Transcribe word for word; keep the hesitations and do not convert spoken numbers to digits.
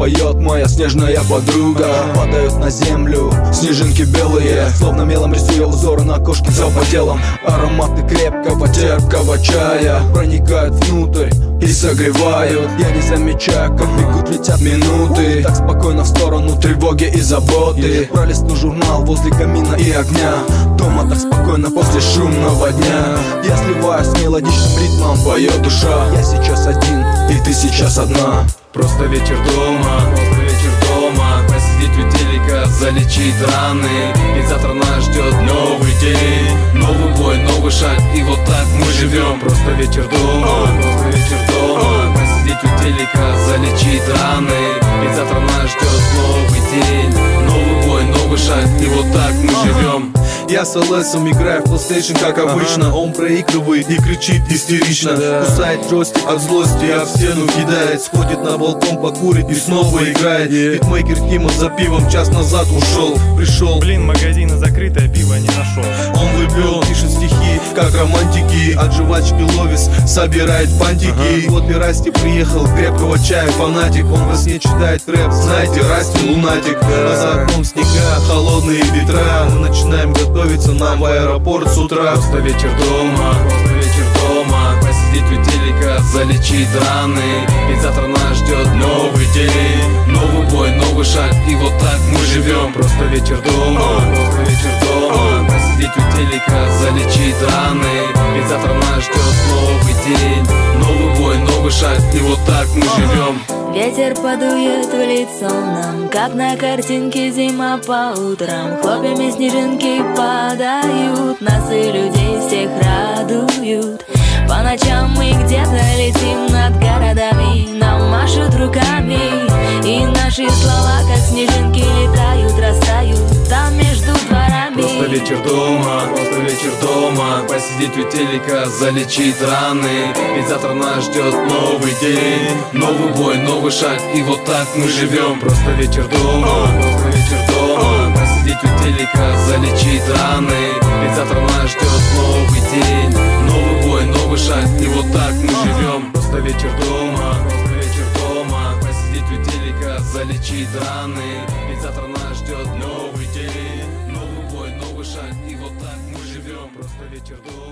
поет моя снежная подруга. Падают на землю снежинки белые, словно мелом рисуя узоры на кошке запотелом. Ароматы крепкого терпкого чая проникают внутрь и согревают. Я не замечаю, как бегут, летят минуты, так спокойно в сторону тревоги и заботы. Пролистну журнал возле камина и огня, дома так спокойно после шумного дня. Я сливаюсь с мелодичным ритмом, поет душа. Я сейчас один, и ты сейчас одна. Просто вечер дома, просто вечер дома. Посидеть у телека, залечить раны. Ведь завтра нас ждет новый день, новый бой, новый шаг, и вот так мы живем. Просто вечер дома, просто вечер дома. Посидеть у телека, залечить раны. Ведь завтра нас ждет новый день, новый бой, новый шаг, и вот так мы живем. Я с ЛСом играю в PlayStation, как обычно. Ага. Он проигрывает и кричит истерично, да. Кусает джойстик от злости, а в стену кидает. Сходит на балкон покурить и снова играет. yeah. Битмейкер Тима за пивом час назад ушел. Пришел, блин, магазина закрытое, пиво не нашел. Он влюблен, пишет стихи, как романтики. От жвачки Ловис собирает фантики. ага. Вот и Расти приехал, крепкого чая фанатик. Он во сне читает рэп, знаете, Расти лунатик. да. А за окном снега, холодные ветра. Мы начинаем готовиться нам в аэропорт с утра. Просто вечер дома, просто вечер дома. Посидеть у телека, залечить раны. Ведь завтра нас ждет новый день, новый бой, новый шаг, и вот так мы живем. Просто вечер дома, просто вечер дома. Посидеть у телека, залечить раны. Ведь завтра нас ждет новый день, новый бой, новый шаг, и вот так мы живем. Ветер подует в лицо нам, как на картинке зима по утрам. Хлопьями снежинки падают, нас и людей всех радуют. По ночам мы где-то летим над городами, нам машут руками, и наши слова, как снежинки, летают, растают там между дворами. Просто вечер дома, просто вечер дома. Посидеть у телека, залечить раны. Ведь завтра нас ждет новый день, новый бой, новый шаг, и вот так мы живем. Просто вечер дома, просто вечер дома. Посидеть у телека, залечить раны. Ведь завтра нас ждет новый день, новый бой, новый шаг, и вот так мы живем. Просто вечер дома, просто вечер дома. Посидеть у телека, залечить раны. Ведь завтра нас ждет новый день, новый бой, новый шаг, и вот так мы живем. Просто вечер дома.